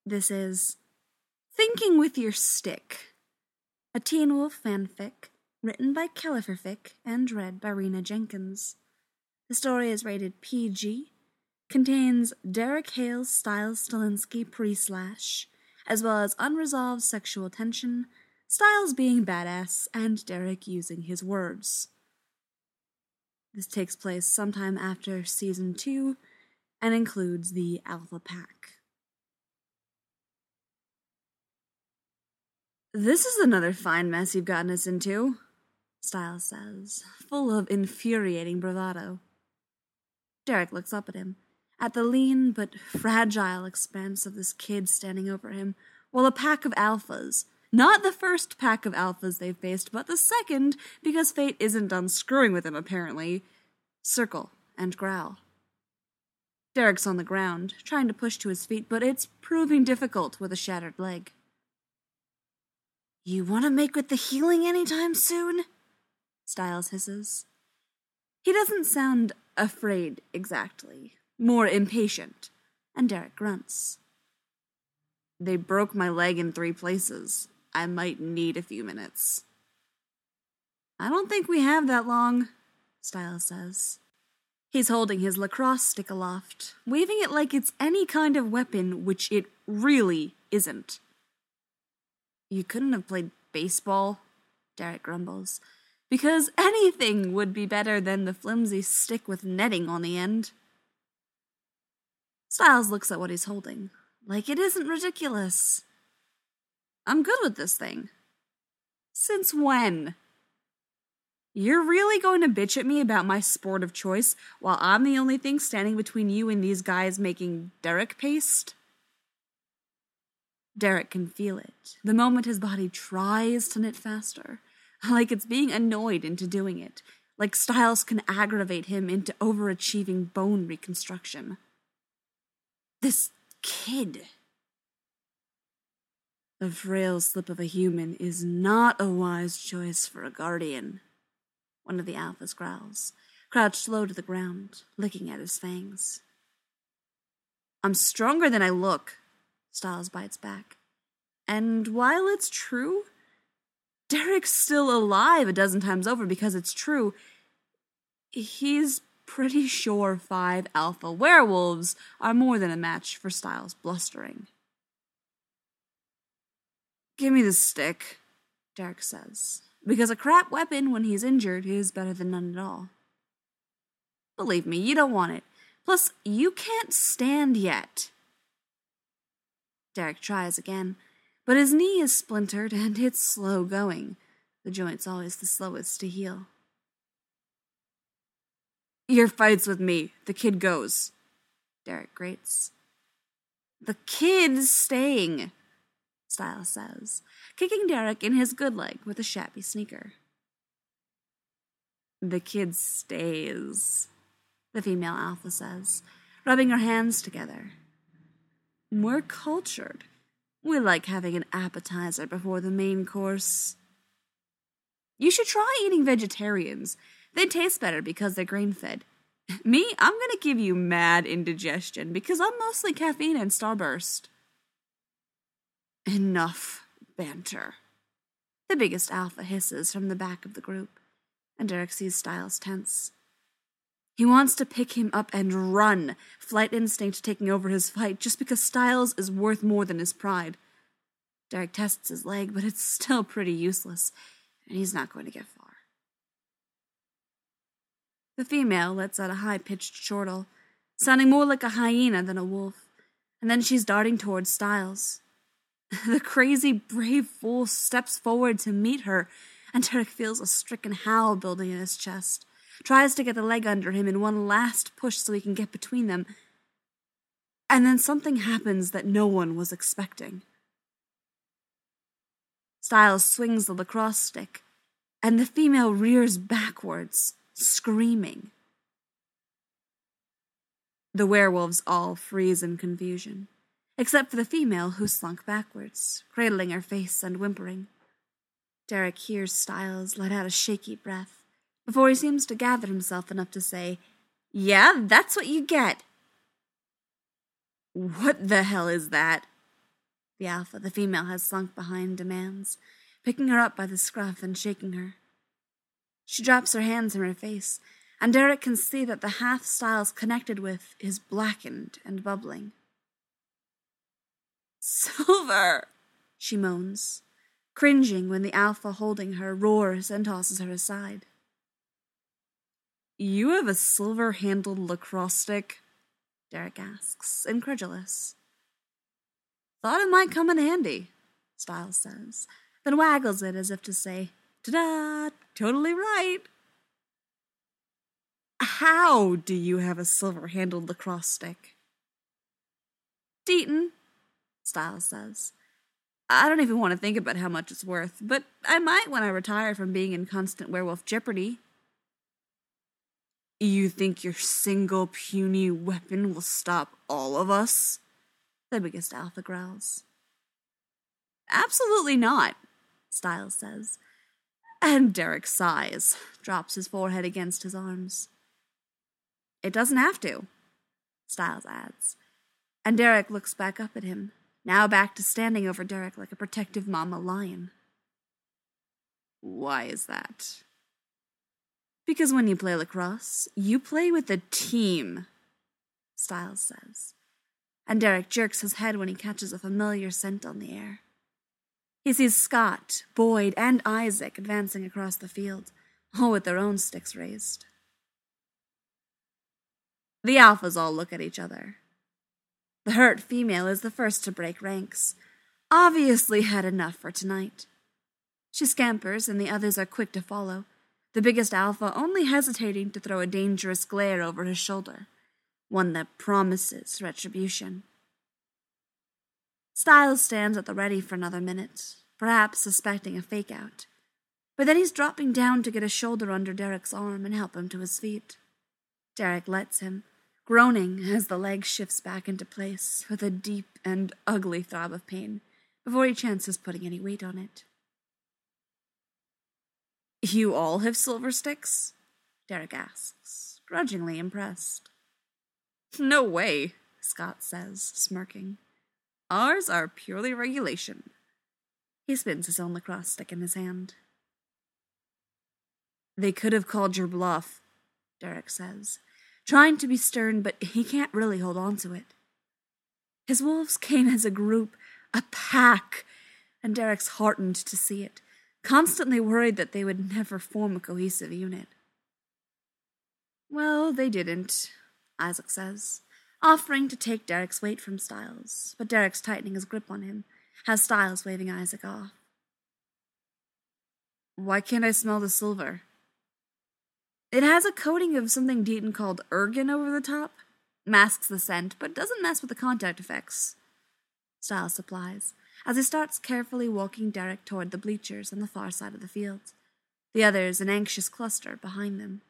This is Thinking with Your Stick, a Teen Wolf fanfic written by Califerfic and read by Rena Jenkins. The story is rated PG, contains Derek Hale's Styles Stilinski pre-slash, as well as unresolved sexual tension, Styles being badass, and Derek using his words. This takes place sometime after Season 2 and includes the Alpha Pack. "This is another fine mess you've gotten us into," Styles says, full of infuriating bravado. Derek looks up at him, at the lean but fragile expanse of this kid standing over him, while a pack of alphas, not the first pack of alphas they've faced, but the second, because fate isn't done screwing with him apparently, circle and growl. Derek's on the ground, trying to push to his feet, but it's proving difficult with a shattered leg. "You want to make with the healing anytime soon?" Styles hisses. He doesn't sound afraid exactly, more impatient, and Derek grunts. "They broke my leg in 3 places. I might need a few minutes." "I don't think we have that long," Styles says. He's holding his lacrosse stick aloft, waving it like it's any kind of weapon, which it really isn't. "You couldn't have played baseball," Derek grumbles, "because anything would be better than the flimsy stick with netting on the end." Styles looks at what he's holding, like it isn't ridiculous. "I'm good with this thing." "Since when?" "You're really going to bitch at me about my sport of choice while I'm the only thing standing between you and these guys making Derek paste?" Derek can feel it, the moment his body tries to knit faster, like it's being annoyed into doing it, like Styles can aggravate him into overachieving bone reconstruction. This kid. "The frail slip of a human is not a wise choice for a guardian," one of the alphas growls, crouched low to the ground, licking at his fangs. "I'm stronger than I look," Styles bites back. And while it's true, Derek's still alive a dozen times over because it's true. He's pretty sure 5 alpha werewolves are more than a match for Styles' blustering. "Give me the stick," Derek says, because a crap weapon when he's injured is better than none at all. "Believe me, you don't want it. Plus, you can't stand yet." Derek tries again, but his knee is splintered and it's slow going. The joint's always the slowest to heal. "Your fight's with me. The kid goes," Derek grates. "The kid's staying," Styles says, kicking Derek in his good leg with a shabby sneaker. "The kid stays," the female alpha says, rubbing her hands together. "We're cultured. We like having an appetizer before the main course." "You should try eating vegetarians. They taste better because they're grain-fed. Me, I'm gonna give you mad indigestion because I'm mostly caffeine and Starburst." "Enough banter," the biggest alpha hisses from the back of the group, and Derek sees Styles tense. He wants to pick him up and run, flight instinct taking over his fight just because Styles is worth more than his pride. Derek tests his leg, but it's still pretty useless, and he's not going to get far. The female lets out a high-pitched chortle, sounding more like a hyena than a wolf, and then she's darting towards Styles. The crazy, brave fool steps forward to meet her, and Derek feels a stricken howl building in his chest, tries to get the leg under him in one last push so he can get between them, and then something happens that no one was expecting. Styles swings the lacrosse stick, and the female rears backwards, screaming. The werewolves all freeze in confusion, except for the female who slunk backwards, cradling her face and whimpering. Derek hears Styles let out a shaky breath, before he seems to gather himself enough to say, "Yeah, that's what you get." "What the hell is that?" The alpha, the female, has slunk behind, demands, picking her up by the scruff and shaking her. She drops her hands in her face, and Derek can see that the half Styles connected with is blackened and bubbling. "Silver!" she moans, cringing when the alpha holding her roars and tosses her aside. "You have a silver-handled lacrosse stick?" Derek asks, incredulous. "Thought it might come in handy," Styles says, then waggles it as if to say, "Ta-da! Totally right!" "How do you have a silver-handled lacrosse stick?" "Deaton," Styles says. "I don't even want to think about how much it's worth, but I might when I retire from being in constant werewolf jeopardy." "You think your single puny weapon will stop all of us?" the biggest alpha growls. "Absolutely not," Styles says. And Derek sighs, drops his forehead against his arms. "It doesn't have to," Styles adds. And Derek looks back up at him, now back to standing over Derek like a protective mama lion. "Why is that?" "Because when you play lacrosse, you play with a team," Styles says. And Derek jerks his head when he catches a familiar scent on the air. He sees Scott, Boyd, and Isaac advancing across the field, all with their own sticks raised. The alphas all look at each other. The hurt female is the first to break ranks, obviously had enough for tonight. She scampers, and the others are quick to follow, the biggest alpha only hesitating to throw a dangerous glare over his shoulder, one that promises retribution. Styles stands at the ready for another minute, perhaps suspecting a fake-out, but then he's dropping down to get a shoulder under Derek's arm and help him to his feet. Derek lets him, groaning as the leg shifts back into place with a deep and ugly throb of pain before he chances putting any weight on it. "You all have silver sticks?" Derek asks, grudgingly impressed. "No way," Scott says, smirking. "Ours are purely regulation." He spins his own lacrosse stick in his hand. "They could have called your bluff," Derek says, trying to be stern, but he can't really hold on to it. His wolves came as a group, a pack, and Derek's heartened to see it, constantly worried that they would never form a cohesive unit. "Well, they didn't," Isaac says, offering to take Derek's weight from Styles, but Derek's tightening his grip on him, has Styles waving Isaac off. "Why can't I smell the silver?" "It has a coating of something Deaton called ergon over the top. Masks the scent, but doesn't mess with the contact effects," Styles supplies, as he starts carefully walking Derek toward the bleachers on the far side of the field, the others an anxious cluster behind them.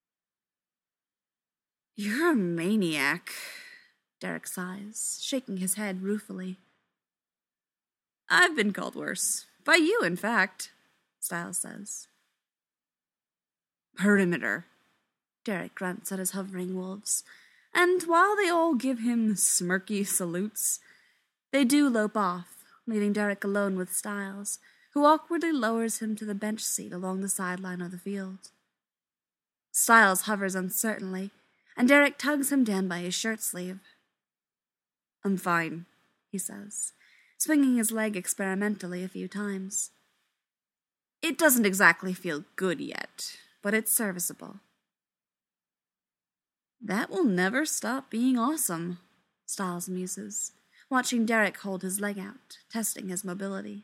"You're a maniac," Derek sighs, shaking his head ruefully. "I've been called worse. By you, in fact," Styles says. "Perimeter," Derek grunts at his hovering wolves, and while they all give him smirky salutes, they do lope off, leaving Derek alone with Styles, who awkwardly lowers him to the bench seat along the sideline of the field. Styles hovers uncertainly, and Derek tugs him down by his shirt sleeve. "I'm fine," he says, swinging his leg experimentally a few times. "It doesn't exactly feel good yet, but it's serviceable." "That will never stop being awesome," Styles muses, watching Derek hold his leg out, testing his mobility.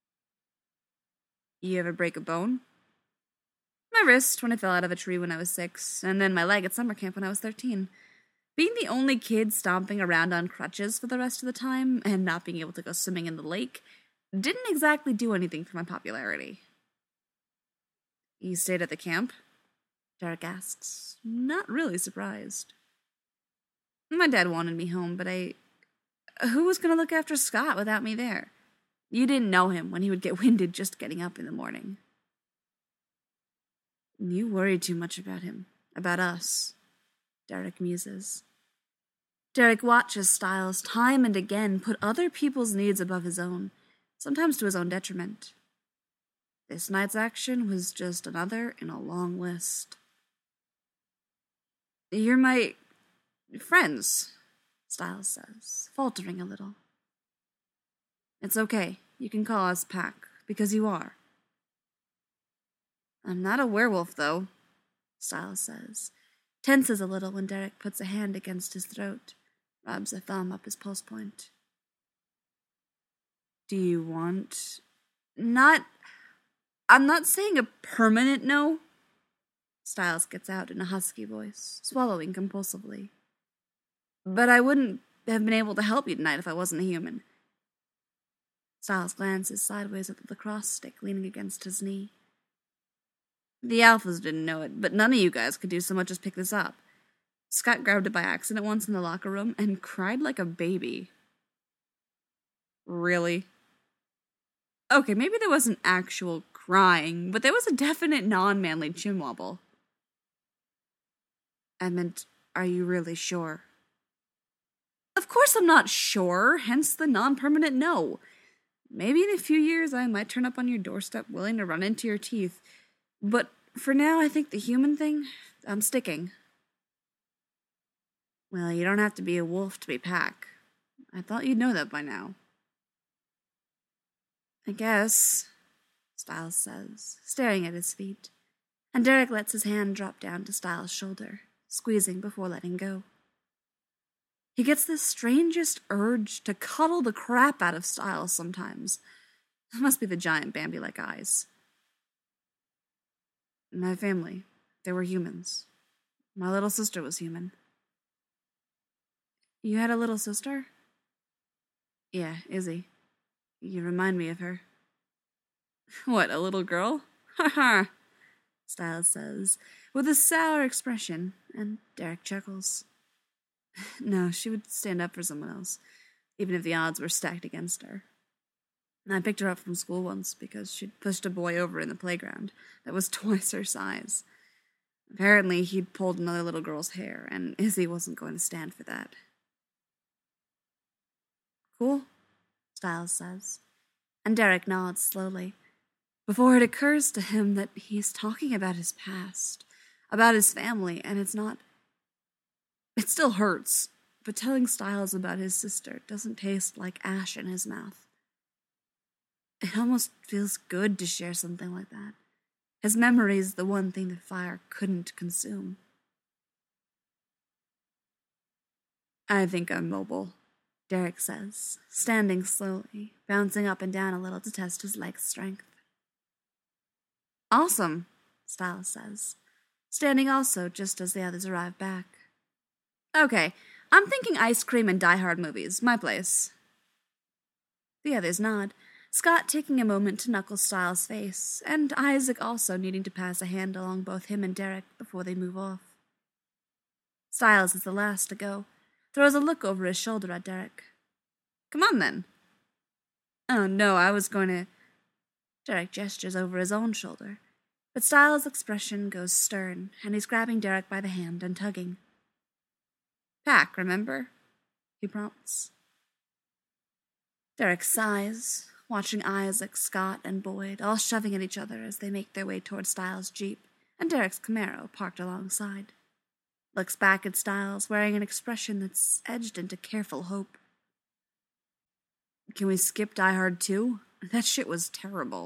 "You ever break a bone?" "My wrist when I fell out of a tree when I was 6, and then my leg at summer camp when I was 13. Being the only kid stomping around on crutches for the rest of the time, and not being able to go swimming in the lake, didn't exactly do anything for my popularity." "You stayed at the camp?" Derek asks, not really surprised. "My dad wanted me home, but who was going to look after Scott without me there? You didn't know him when he would get winded just getting up in the morning." "You worry too much about him, about us," Derek muses. Derek watches Styles time and again put other people's needs above his own, sometimes to his own detriment. This night's action was just another in a long list. "You're my friends," Styles says, faltering a little. "It's okay. You can call us Pack, because you are." "I'm not a werewolf, though," Styles says, tenses a little when Derek puts a hand against his throat, rubs a thumb up his pulse point. "Do you want... I'm not saying a permanent no," Styles gets out in a husky voice, swallowing compulsively. "But I wouldn't have been able to help you tonight if I wasn't a human." Styles glances sideways at the lacrosse stick leaning against his knee. "The Alphas didn't know it, but none of you guys could do so much as pick this up. Scott grabbed it by accident once in the locker room and cried like a baby." "Really?" "Okay, maybe there wasn't actual crying, but there was a definite non-manly chin wobble." "I meant, are you really sure?" "Of course I'm not sure, hence the non-permanent no. Maybe in a few years I might turn up on your doorstep willing to run into your teeth, but for now I think the human thing, I'm sticking." "Well, you don't have to be a wolf to be Pack. I thought you'd know that by now." "I guess," Styles says, staring at his feet, and Derek lets his hand drop down to Styles' shoulder, squeezing before letting go. He gets the strangest urge to cuddle the crap out of Styles sometimes. It must be the giant Bambi-like eyes. "My family, they were humans. My little sister was human." "You had a little sister?" "Yeah, Izzy. You remind me of her." "What, a little girl? Ha ha," Styles says, with a sour expression, and Derek chuckles. "No, she would stand up for someone else, even if the odds were stacked against her. I picked her up from school once because she'd pushed a boy over in the playground that was twice her size. Apparently, he'd pulled another little girl's hair, and Izzy wasn't going to stand for that." "Cool," Styles says, and Derek nods slowly, before it occurs to him that he's talking about his past, about his family, and it's not... It still hurts, but telling Styles about his sister doesn't taste like ash in his mouth. It almost feels good to share something like that. His memory is the one thing that fire couldn't consume. "I think I'm mobile," Derek says, standing slowly, bouncing up and down a little to test his leg's strength. "Awesome," Styles says, standing also just as the others arrive back. "Okay, I'm thinking ice cream and Die Hard movies, my place." The others nod, Scott taking a moment to knuckle Styles' face, and Isaac also needing to pass a hand along both him and Derek before they move off. Styles is the last to go, throws a look over his shoulder at Derek. "Come on, then." "Oh, no, I was going to..." Derek gestures over his own shoulder, but Styles' expression goes stern, and he's grabbing Derek by the hand and tugging. "Pack, remember?" he prompts. Derek sighs, watching Isaac, Scott, and Boyd all shoving at each other as they make their way toward Styles' Jeep and Derek's Camaro parked alongside. Looks back at Styles, wearing an expression that's edged into careful hope. "Can we skip Die Hard 2? That shit was terrible."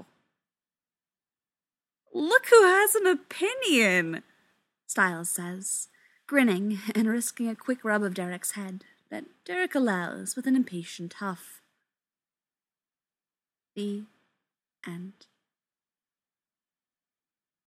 "Look who has an opinion," Styles says, grinning and risking a quick rub of Derek's head that Derek allows with an impatient huff. The end.